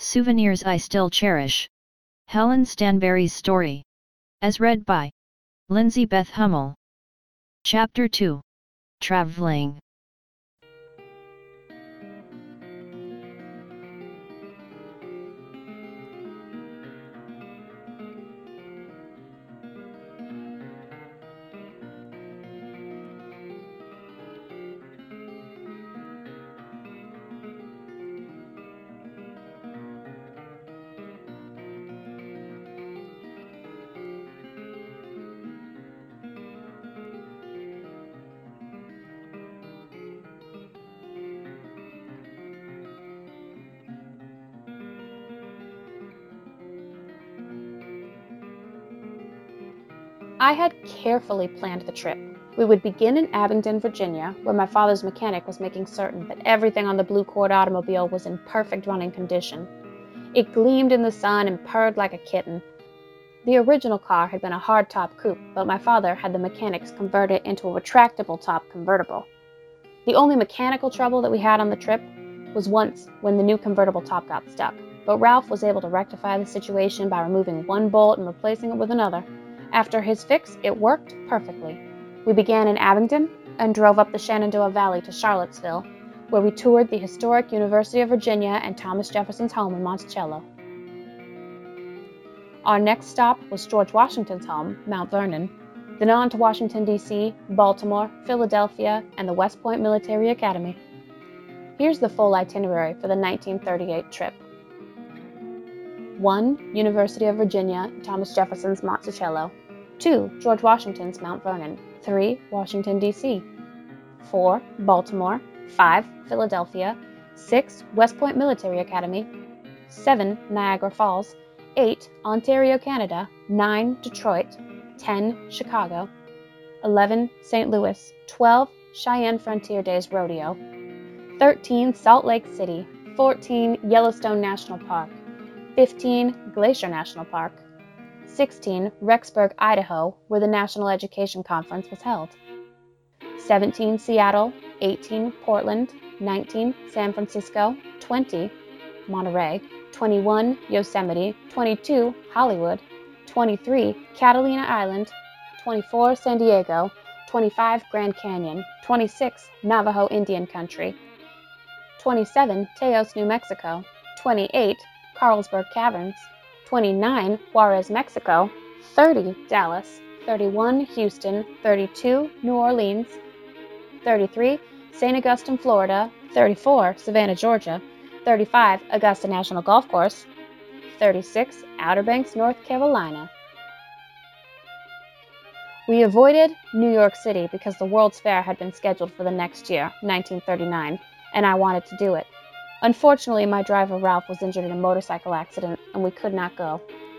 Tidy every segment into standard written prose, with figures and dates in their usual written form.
Souvenirs I Still Cherish. Helen Stanberry's story. As read by Lindsay Beth Hummel. Chapter 2. Traveling. I had carefully planned the trip. We would begin in Abingdon, Virginia, where my father's mechanic was making certain that everything on the Blue Cord automobile was in perfect running condition. It gleamed in the sun and purred like a kitten. The original car had been a hardtop coupe, but my father had the mechanics convert it into a retractable top convertible. The only mechanical trouble that we had on the trip was once when the new convertible top got stuck, but Ralph was able to rectify the situation by removing one bolt and replacing it with another. After his fix, it worked perfectly. We began in Abingdon and drove up the Shenandoah Valley to Charlottesville, where we toured the historic University of Virginia and Thomas Jefferson's home in Monticello. Our next stop was George Washington's home, Mount Vernon, then on to Washington, D.C., Baltimore, Philadelphia, and the West Point Military Academy. Here's the full itinerary for the 1938 trip. 1. University of Virginia, Thomas Jefferson's Monticello. 2. George Washington's Mount Vernon. 3. Washington, D.C. 4. Baltimore. 5. Philadelphia. 6. West Point Military Academy. 7. Niagara Falls. 8. Ontario, Canada. 9. Detroit. 10. Chicago. 11. St. Louis. 12. Cheyenne Frontier Days Rodeo. 13. Salt Lake City. 14. Yellowstone National Park. 15. Glacier National Park. 16. Rexburg, Idaho, where the National Education Conference was held. 17. Seattle. 18. Portland. 19. San Francisco. 20. Monterey. 21. Yosemite. 22. Hollywood. 23. Catalina Island. 24. San Diego. 25. Grand Canyon. 26. Navajo Indian Country. 27. Teos, New Mexico. 28. Carlsberg Caverns. 29. Juarez, Mexico. 30. Dallas. 31. Houston. 32. New Orleans. 33. St. Augustine, Florida. 34. Savannah, Georgia. 35. Augusta National Golf Course. 36. Outer Banks, North Carolina. We avoided New York City because the World's Fair had been scheduled for the next year, 1939, and I wanted to do it. Unfortunately, my driver Ralph was injured in a motorcycle accident, and we could not go.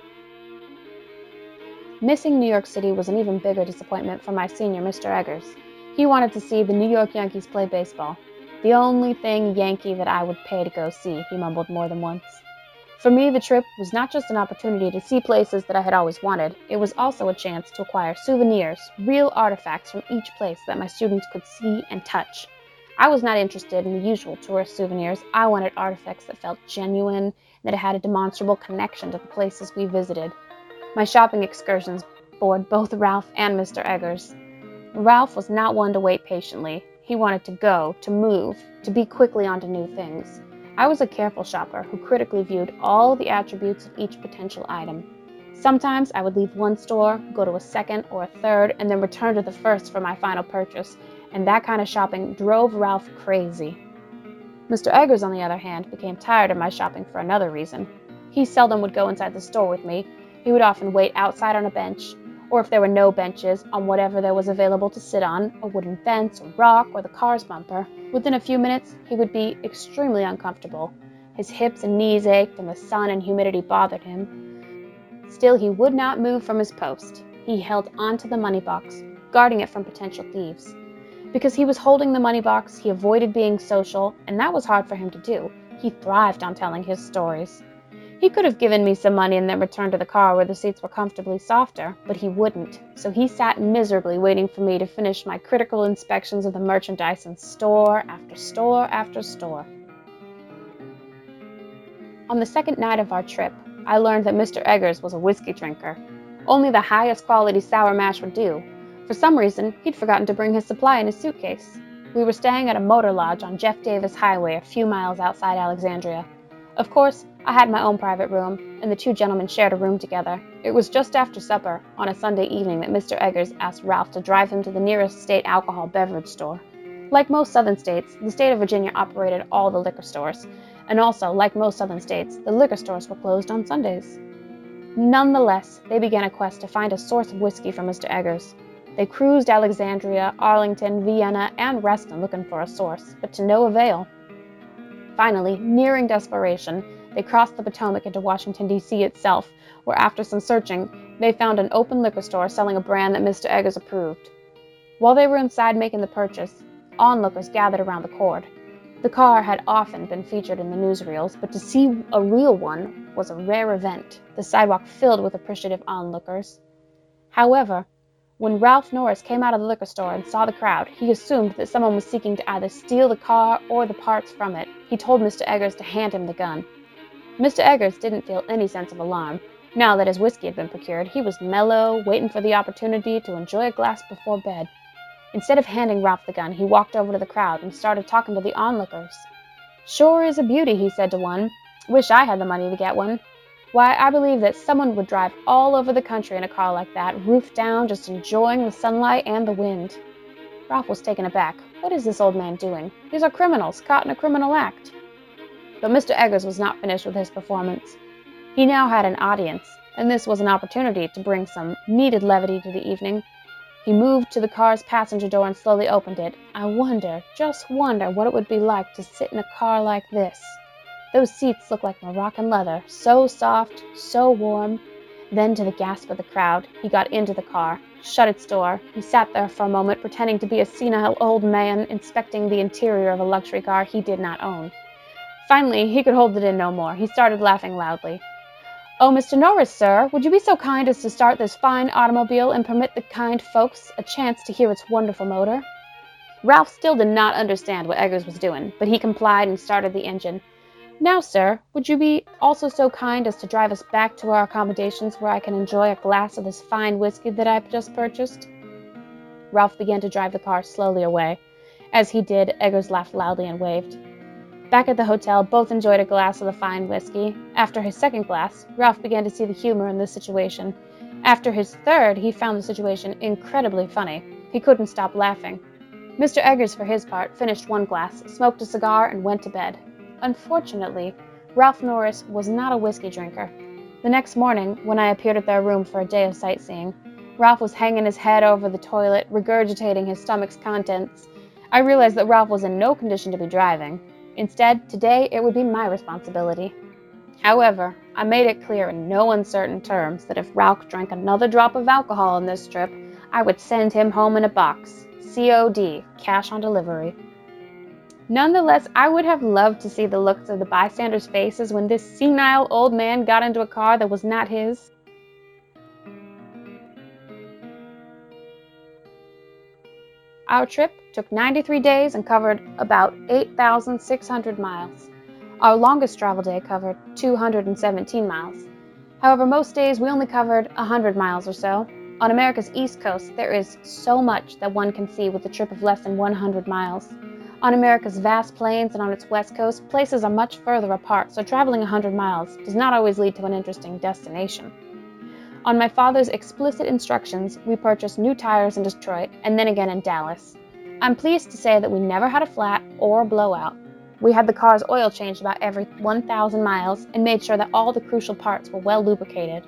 Missing New York City was an even bigger disappointment for my senior, Mr. Eggers. He wanted to see the New York Yankees play baseball. The only thing Yankee that I would pay to go see, he mumbled more than once. For me, the trip was not just an opportunity to see places that I had always wanted, it was also a chance to acquire souvenirs, real artifacts from each place that my students could see and touch. I was not interested in the usual tourist souvenirs. I wanted artifacts that felt genuine, that had a demonstrable connection to the places we visited. My shopping excursions bored both Ralph and Mr. Eggers. Ralph was not one to wait patiently. He wanted to go, to move, to be quickly onto new things. I was a careful shopper who critically viewed all the attributes of each potential item. Sometimes I would leave one store, go to a second or a third, and then return to the first for my final purchase, and that kind of shopping drove Ralph crazy. Mr. Eggers, on the other hand, became tired of my shopping for another reason. He seldom would go inside the store with me. He would often wait outside on a bench, or if there were no benches, on whatever there was available to sit on, a wooden fence, a rock, or the car's bumper. Within a few minutes, he would be extremely uncomfortable. His hips and knees ached, and the sun and humidity bothered him. Still, he would not move from his post. He held onto the money box, guarding it from potential thieves. Because he was holding the money box, he avoided being social, and that was hard for him to do. He thrived on telling his stories. He could have given me some money and then returned to the car where the seats were comfortably softer, but he wouldn't, so he sat miserably waiting for me to finish my critical inspections of the merchandise in store after store after store. On the second night of our trip, I learned that Mr. Eggers was a whiskey drinker. Only the highest quality sour mash would do. For some reason, he'd forgotten to bring his supply in his suitcase. We were staying at a motor lodge on Jeff Davis Highway a few miles outside Alexandria. Of course, I had my own private room, and the two gentlemen shared a room together. It was just after supper, on a Sunday evening, that Mr. Eggers asked Ralph to drive him to the nearest state alcohol beverage store. Like most southern states, the state of Virginia operated all the liquor stores, and also, like most southern states, the liquor stores were closed on Sundays. Nonetheless, they began a quest to find a source of whiskey for Mr. Eggers. They cruised Alexandria, Arlington, Vienna, and Reston looking for a source, but to no avail. Finally, nearing desperation, they crossed the Potomac into Washington, D.C. itself, where after some searching, they found an open liquor store selling a brand that Mr. Eggers approved. While they were inside making the purchase, onlookers gathered around the cord. The car had often been featured in the newsreels, but to see a real one was a rare event, the sidewalk filled with appreciative onlookers. However, when Ralph Norris came out of the liquor store and saw the crowd, he assumed that someone was seeking to either steal the car or the parts from it. He told Mr. Eggers to hand him the gun. Mr. Eggers didn't feel any sense of alarm. Now that his whiskey had been procured, he was mellow, waiting for the opportunity to enjoy a glass before bed. Instead of handing Ralph the gun, he walked over to the crowd and started talking to the onlookers. "Sure is a beauty," he said to one. "Wish I had the money to get one. Why, I believe that someone would drive all over the country in a car like that, roof down, just enjoying the sunlight and the wind." Ralph was taken aback. What is this old man doing? These are criminals, caught in a criminal act. But Mr. Eggers was not finished with his performance. He now had an audience, and this was an opportunity to bring some needed levity to the evening. He moved to the car's passenger door and slowly opened it. I just wonder what it would be like to sit in a car like this. Those seats looked like Moroccan leather, so soft, so warm. Then, to the gasp of the crowd, he got into the car, shut its door. He sat there for a moment, pretending to be a senile old man inspecting the interior of a luxury car he did not own. Finally, he could hold it in no more. He started laughing loudly. "Oh, Mr. Norris, sir, would you be so kind as to start this fine automobile and permit the kind folks a chance to hear its wonderful motor?" Ralph still did not understand what Eggers was doing, but he complied and started the engine. "Now, sir, would you be also so kind as to drive us back to our accommodations where I can enjoy a glass of this fine whiskey that I've just purchased?" Ralph began to drive the car slowly away. As he did, Eggers laughed loudly and waved. Back at the hotel, both enjoyed a glass of the fine whiskey. After his second glass, Ralph began to see the humor in this situation. After his third, he found the situation incredibly funny. He couldn't stop laughing. Mr. Eggers, for his part, finished one glass, smoked a cigar, and went to bed. Unfortunately, Ralph Norris was not a whiskey drinker. The next morning, when I appeared at their room for a day of sightseeing, Ralph was hanging his head over the toilet, regurgitating his stomach's contents. I realized that Ralph was in no condition to be driving. Instead, today it would be my responsibility. However, I made it clear in no uncertain terms that if Ralph drank another drop of alcohol on this trip, I would send him home in a box. COD, cash on delivery. Nonetheless, I would have loved to see the looks of the bystanders' faces when this senile old man got into a car that was not his. Our trip took 93 days and covered about 8,600 miles. Our longest travel day covered 217 miles. However, most days we only covered 100 miles or so. On America's East Coast, there is so much that one can see with a trip of less than 100 miles. On America's vast plains and on its west coast, places are much further apart, so traveling 100 miles does not always lead to an interesting destination. On my father's explicit instructions, we purchased new tires in Detroit and then again in Dallas. I'm pleased to say that we never had a flat or a blowout. We had the car's oil changed about every 1,000 miles and made sure that all the crucial parts were well lubricated.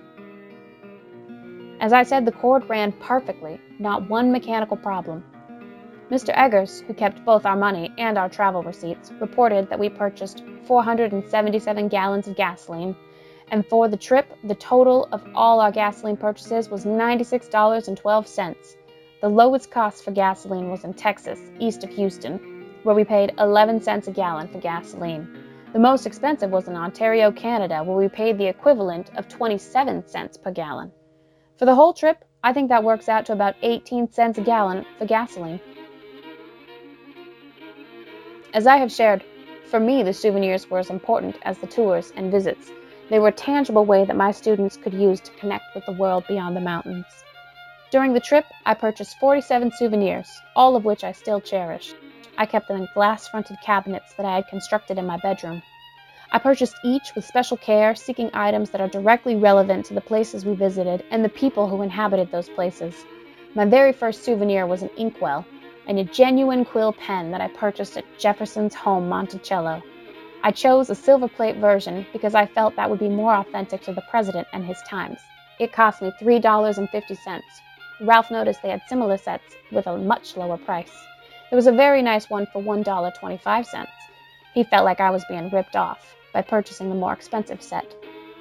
As I said, the cord ran perfectly, not one mechanical problem. Mr. Eggers, who kept both our money and our travel receipts, reported that we purchased 477 gallons of gasoline, and for the trip, the total of all our gasoline purchases was $96.12. The lowest cost for gasoline was in Texas, east of Houston, where we paid 11 cents a gallon for gasoline. The most expensive was in Ontario, Canada, where we paid the equivalent of 27 cents per gallon. For the whole trip, I think that works out to about 18 cents a gallon for gasoline. As I have shared, For me, the souvenirs were as important as the tours and visits. They were a tangible way that my students could use to connect with the world beyond the mountains. During the trip, I purchased 47 souvenirs, all of which I still cherish. I kept them in glass-fronted cabinets that I had constructed in my bedroom. I purchased each with special care, seeking items that are directly relevant to the places we visited and the people who inhabited those places. My very first souvenir was an inkwell and a genuine quill pen that I purchased at Jefferson's home, Monticello. I chose a silver plate version because I felt that would be more authentic to the president and his times. It cost me $3.50. Ralph noticed they had similar sets with a much lower price. There was a very nice one for $1.25. He felt like I was being ripped off by purchasing the more expensive set.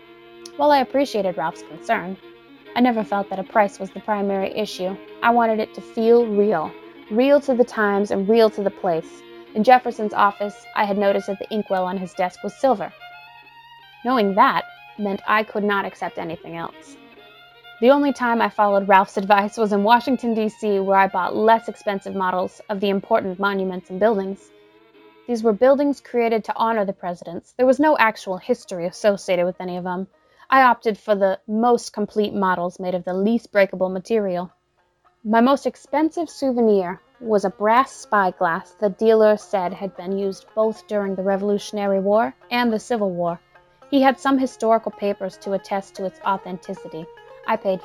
While I appreciated Ralph's concern, I never felt that a price was the primary issue. I wanted it to feel real, real to the times and real to the place. In Jefferson's office, I had noticed that the inkwell on his desk was silver. Knowing that meant I could not accept anything else. The only time I followed Ralph's advice was in Washington, D.C., where I bought less expensive models of the important monuments and buildings. These were buildings created to honor the presidents. There was no actual history associated with any of them. I opted for the most complete models made of the least breakable material. My most expensive souvenir was a brass spyglass the dealer said had been used both during the Revolutionary War and the Civil War. He had some historical papers to attest to its authenticity. I paid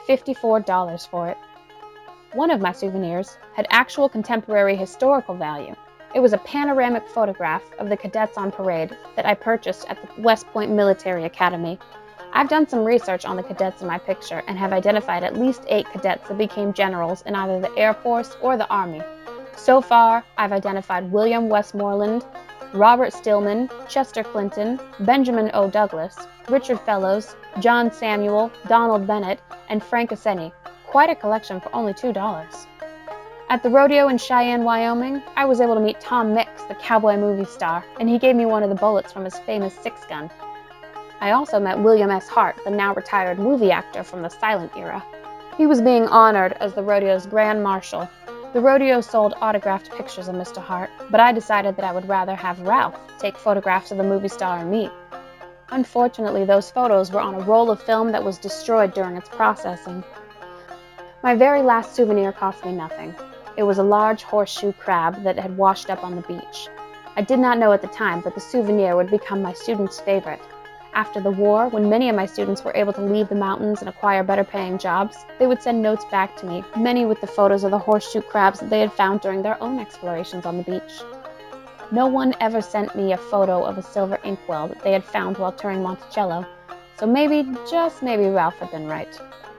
$54 for it. One of my souvenirs had actual contemporary historical value. It was a panoramic photograph of the cadets on parade that I purchased at the West Point Military Academy. I've done some research on the cadets in my picture and have identified at least 8 cadets that became generals in either the Air Force or the Army. So far, I've identified William Westmoreland, Robert Stillman, Chester Clinton, Benjamin O. Douglas, Richard Fellows, John Samuel, Donald Bennett, and Frank Asseni. Quite a collection for only $2. At the rodeo in Cheyenne, Wyoming, I was able to meet Tom Mix, the cowboy movie star, and he gave me one of the bullets from his famous 6-gun. I also met William S. Hart, the now retired movie actor from the silent era. He was being honored as the rodeo's Grand Marshal. The rodeo sold autographed pictures of Mr. Hart, but I decided that I would rather have Ralph take photographs of the movie star and me. Unfortunately, those photos were on a roll of film that was destroyed during its processing. My very last souvenir cost me nothing. It was a large horseshoe crab that had washed up on the beach. I did not know at the time that the souvenir would become my students' favorite. After the war, when many of my students were able to leave the mountains and acquire better-paying jobs, they would send notes back to me, many with the photos of the horseshoe crabs that they had found during their own explorations on the beach. No one ever sent me a photo of a silver inkwell that they had found while touring Monticello, so maybe, just maybe, Ralph had been right.